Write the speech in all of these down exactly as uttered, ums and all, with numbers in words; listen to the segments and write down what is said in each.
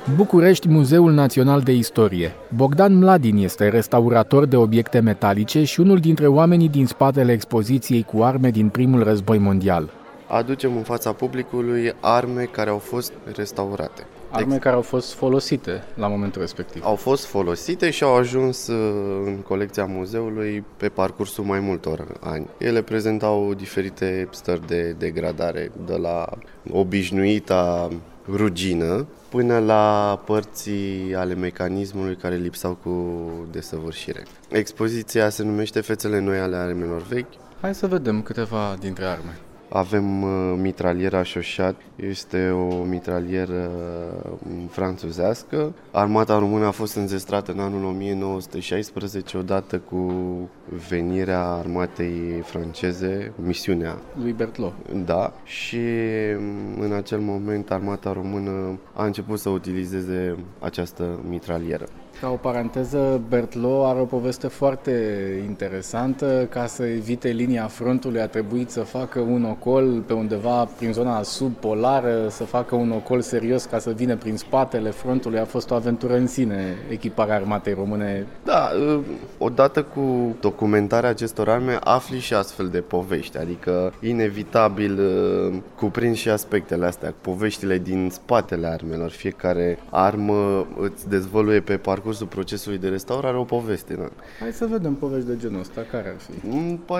București, Muzeul Național de Istorie. Bogdan Mladin este restaurator de obiecte metalice și unul dintre oamenii din spatele expoziției cu arme din primul război mondial. Aducem în fața publicului arme care au fost restaurate. Arme Ex- care au fost folosite la momentul respectiv. Au fost folosite și au ajuns în colecția muzeului pe parcursul mai multor ani. Ele prezentau diferite stări de degradare, de la obișnuita rugină până la părții ale mecanismului care lipsau cu desăvârșire. Expoziția se numește Fețele noi ale armelor vechi. Hai să vedem câteva dintre arme. Avem uh, mitraliera Șoșat, este o mitralieră franțuzească. Armata română a fost înzestrată în anul o mie nouă sute șaisprezece, odată cu venirea armatei franceze, misiunea lui Berthelot. Da, și în acel moment armata română a început să utilizeze această mitralieră. Ca o paranteză, Berthelot are o poveste foarte interesantă. Ca să evite linia frontului a trebuit să facă un ocol pe undeva prin zona subpolară, să facă un ocol serios ca să vină prin spatele frontului. A fost o aventură în sine echiparea armatei române. Da, odată cu documentarea acestor arme afli și astfel de povești, adică inevitabil cuprind și aspectele astea, poveștile din spatele armelor. Fiecare armă îți dezvăluie pe parcurs cursul procesului de restaurare o poveste. Da. Hai să vedem povești de genul ăsta. Care ar fi? Păi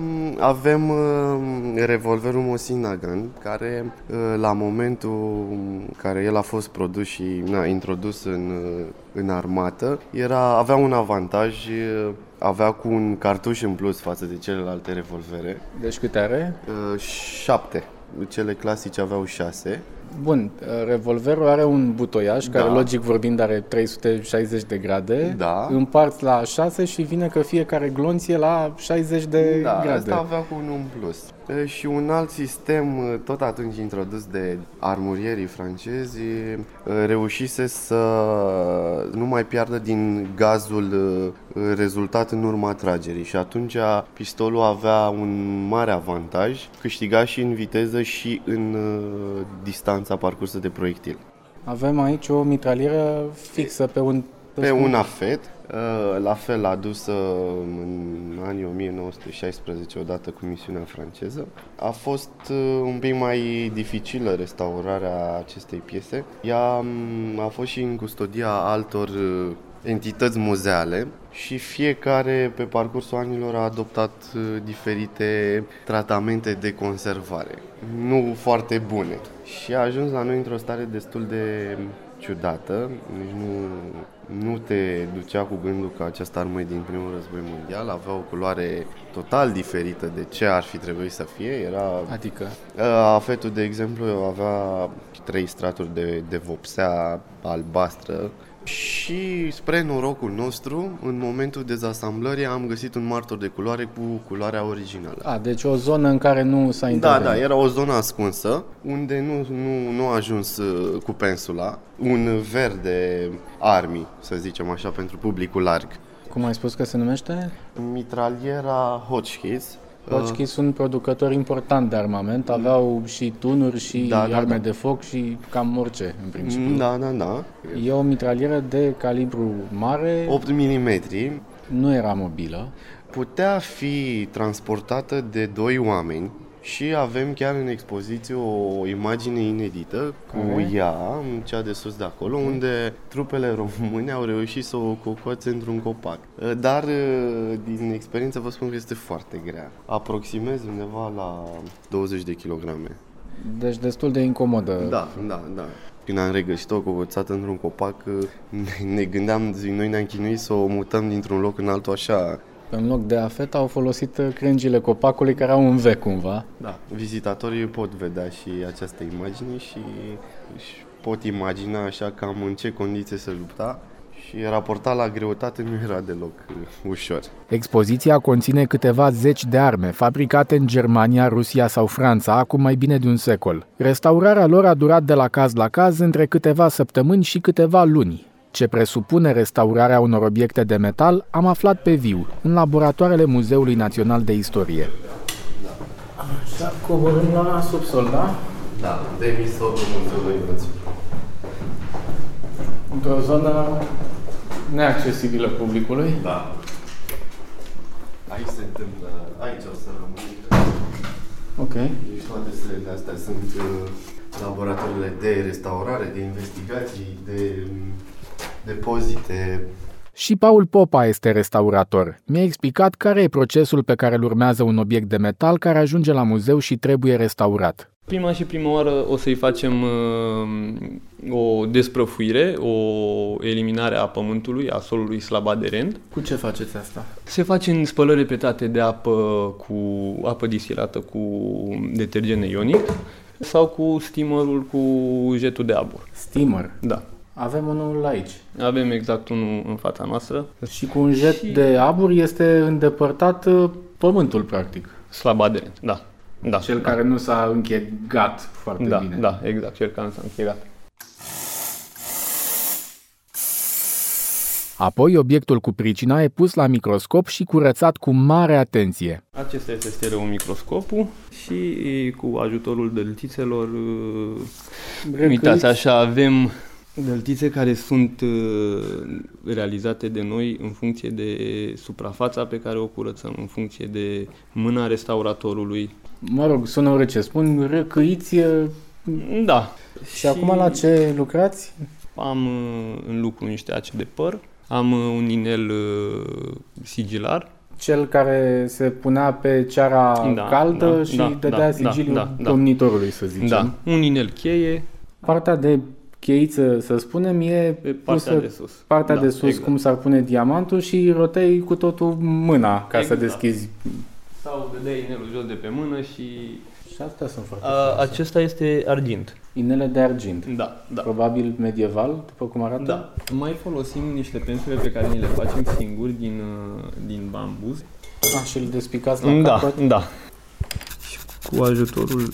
avem revolverul Mosin Nagant, care la momentul în care el a fost produs și na, introdus în, în armată, era, avea un avantaj, avea cu un cartuș în plus față de celelalte revolvere. Deci câte are? Șapte. Cele clasice aveau șase. Bun, revolverul are un butoiaș, da, care logic vorbind are trei sute șaizeci de grade, da, împarți la șase și vine că fiecare glonț e la șaizeci de da, grade. Asta avea cu unul în plus. Și un alt sistem, tot atunci introdus de armurierii francezi, reușise să nu mai piardă din gazul rezultat în urma tragerii și atunci pistolul avea un mare avantaj, câștiga și în viteză și în distanța parcursă de proiectil. Avem aici o mitralieră fixă pe un... Pe, pe un afet, la fel adusă în anii o mie nouă sute șaisprezece odată cu misiunea franceză. A fost un pic mai dificilă restaurarea acestei piese. Ea a fost și în custodia altor entități muzeale și fiecare pe parcursul anilor a adoptat diferite tratamente de conservare, nu foarte bune. Și a ajuns la noi într-o stare destul de ciudată, nici nu, nu te ducea cu gândul că această armă e din primul război mondial, avea o culoare total diferită de ce ar fi trebuit să fie. Era, adică? Afetul, de exemplu, avea trei straturi de, de vopsea albastră. Și spre norocul nostru, în momentul dezasamblării am găsit un martor de culoare cu culoarea originală. A, deci o zonă în care nu s-a intervenit. Da, da, era o zonă ascunsă, unde nu, nu, nu a ajuns cu pensula, un verde army, să zicem așa, pentru publicul larg. Cum ai spus că se numește? Mitraliera Hotchkiss. Hotchkiss sunt producători important de armament, aveau și tunuri și da, arme da, da. de foc și cam orice, în principiu. Da, da, da. E o mitralieră de calibru mare. opt milimetri. Nu era mobilă. Putea fi transportată de doi oameni și avem chiar în expoziție o imagine inedită cu Care? ea, cea de sus de acolo, okay, unde trupele române au reușit să o cocoțe într-un copac. Dar din experiență vă spun că este foarte grea. Aproximez undeva la douăzeci de kilograme. Deci destul de incomodă. Da, da, da. Când am regăsit-o cocoțată într-un copac, ne, ne gândeam, zi, noi ne-am chinuit să o mutăm dintr-un loc în altul așa. În loc de afet au folosit crengile copacului care au un V cumva. Da, vizitatorii pot vedea și această imagine și își pot imagina așa cam în ce condiții se lupta și raportat la greutate nu era deloc ușor. Expoziția conține câteva zeci de arme fabricate în Germania, Rusia sau Franța acum mai bine de un secol. Restaurarea lor a durat de la caz la caz între câteva săptămâni și câteva luni. Ce presupune restaurarea unor obiecte de metal, am aflat pe viu, în laboratoarele Muzeului Național de Istorie. Așa, coborâm la subsol, da? Da, demisol Muzeului Național. într-o zonă neaccesibilă publicului. Da. Aici se întâmplă, aici o să rămân. Ok. Deci toate sălile astea sunt uh, laboratoarele de restaurare, de investigații, de um, depozite. Și Paul Popa este restaurator. Mi-a explicat care e procesul pe care îl urmează un obiect de metal care ajunge la muzeu și trebuie restaurat. Prima și prima oară o să-i facem uh, o desprăfuire, o eliminare a pământului, a solului slab aderent. Cu ce faceți asta? Se face în spălări repetate de apă cu apă distilată cu detergent ionic sau cu steamerul cu jetul de abur. Steamer? Da. Avem unul aici. Avem exact unul în fața noastră. Și cu un jet și... de abur este îndepărtat pământul, practic. Slab aderent, da. Da, cel da. care nu s-a închegat foarte da, bine. Da, exact, cel care nu s-a închegat. Apoi, obiectul cu pricina e pus la microscop și curățat cu mare atenție. Acesta este stereomicroscopul și cu ajutorul dăltițelor, Recăiți. Uitați așa, avem dăltițe care sunt realizate de noi în funcție de suprafața pe care o curățăm, în funcție de mâna restauratorului. Mă rog, sună urât ce spun, răcăiți. Da. Și, și acum la ce lucrați? Am în lucru niște ace de păr, am un inel sigilar. Cel care se punea pe ceara da, caldă da, și da, dădea da, sigiliul da, da, domnitorului, să zicem. Da, un inel cheie. Partea de cheiță, să spunem, e pe partea pusă, de sus. Partea da, de sus, exact. Cum s-ar pune diamantul și rotei cu totul mâna ca exact. să deschizi. Sau dădeai inelul jos de pe mână și... Și astea sunt foarte A, Acesta este argint. Inele de argint. Da, da. Probabil medieval, după cum arată? Da. Mai folosim niște pensule pe care ni le facem singuri din, din bambuz. Ah, și îl despicați la da, capăt? Da, și cu ajutorul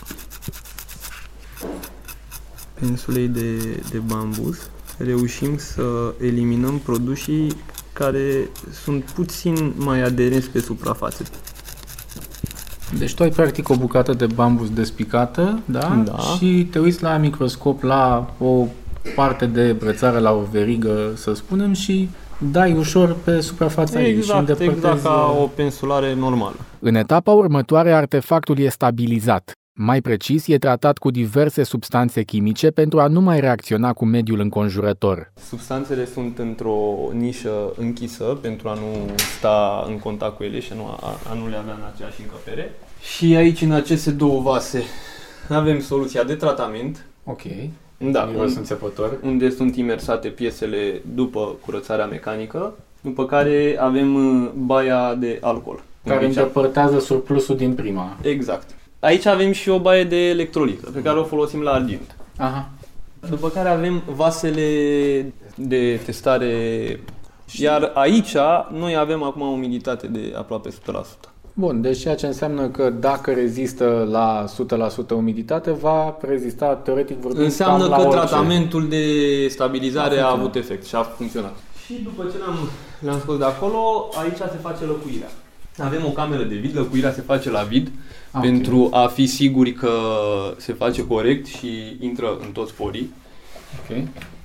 pensulei de, de bambuz reușim să eliminăm produsii care sunt puțin mai aderenți pe suprafață. Deci tu ai practic o bucată de bambus despicată, da? Da. Și te uiți la microscop la o parte de brățară, la o verigă, să spunem, și dai ușor pe suprafața ei și îndepărtezi... Exact, ca o pensulare normală. În etapa următoare, artefactul e stabilizat. Mai precis, e tratat cu diverse substanțe chimice pentru a nu mai reacționa cu mediul înconjurător. Substanțele sunt într-o nișă închisă pentru a nu sta în contact cu ele și a nu, a, a nu le avea în aceeași încăpere. Și aici, în aceste două vase, avem soluția de tratament. Ok. Da, unde, unde sunt imersate piesele după curățarea mecanică, după care avem baia de alcool. Care îndepărtează surplusul din prima. Exact. Aici avem și o baie de electrolită, pe care o folosim la argint. Aha. După care avem vasele de testare, iar aici noi avem acum o umiditate de aproape o sută la sută. Bun, deci ceea ce înseamnă că dacă rezistă la o sută la sută umiditate, va rezista, teoretic vorbind, înseamnă la că orice. Tratamentul de stabilizare a, a avut efect și a funcționat. Și după ce le-am, le-am scos de acolo, aici se face lăcuirea. Avem o cameră de vid, lăcuirea se face la vid, okay, pentru a fi siguri că se face corect și intră în toți porii. Ok.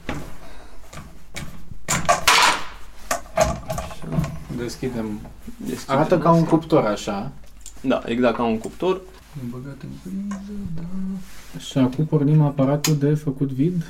Deschidem. Deschidem. Arată ca un cuptor, așa. Da, exact ca un cuptor. Băgat în priză, da. Și acum pornim aparatul de făcut vid.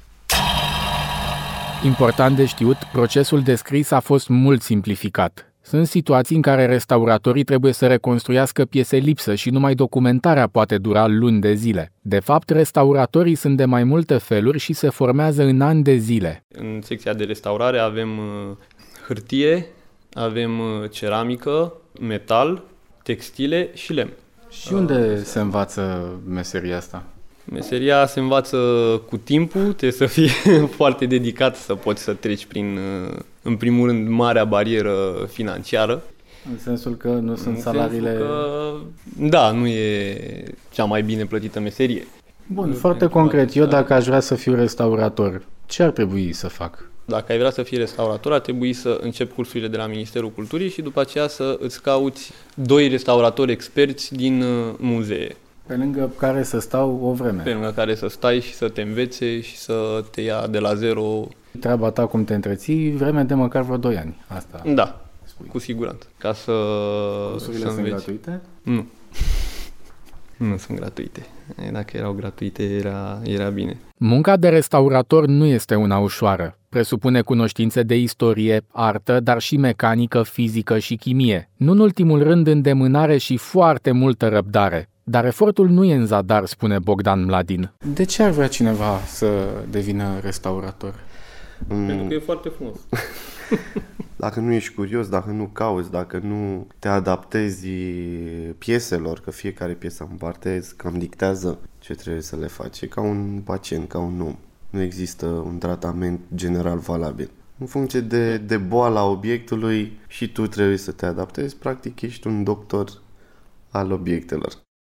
Important de știut, procesul descris a fost mult simplificat. Sunt situații în care restauratorii trebuie să reconstruiască piese lipsă și numai documentarea poate dura luni de zile. De fapt, restauratorii sunt de mai multe feluri și se formează în ani de zile. În secția de restaurare avem hârtie, avem ceramică, metal, textile și lemn. Și unde se învață meseria asta? Meseria se învață cu timpul, trebuie să fii foarte dedicat să poți să treci prin, în primul rând, marea barieră financiară. În sensul că nu sunt în salariile... Că, da, nu e cea mai bine plătită meserie. Bun, nu, foarte concret, eu dacă aș vrea să fiu restaurator, ce ar trebui să fac? Dacă ai vrea să fii restaurator, ar trebui să începi cursurile de la Ministerul Culturii și după aceea să îți cauți doi restauratori experți din muzee. Pe lângă care să stau o vreme. Pe lângă care să stai și să te învețe și să te ia de la zero Treaba ta cum te întreții, vreme de măcar vreo doi ani. Asta Da, spui. cu siguranță. Ca să... Cursurile să sunt înveți. gratuite? Nu. Nu sunt gratuite. Dacă erau gratuite, era, era bine. Munca de restaurator nu este una ușoară. Presupune cunoștințe de istorie, artă, dar și mecanică, fizică și chimie. Nu în ultimul rând îndemânare și foarte multă răbdare. Dar efortul nu e în zadar, spune Bogdan Mladin. De ce ar vrea cineva să devină restaurator? Pentru că e foarte frumos. Dacă nu ești curios, dacă nu cauți, dacă nu te adaptezi pieselor, că fiecare piesă în parte îți cam dictează ce trebuie să le faci. E ca un pacient, ca un om. Nu există un tratament general valabil. În funcție de, de boala obiectului și tu trebuie să te adaptezi, practic ești un doctor al obiectelor.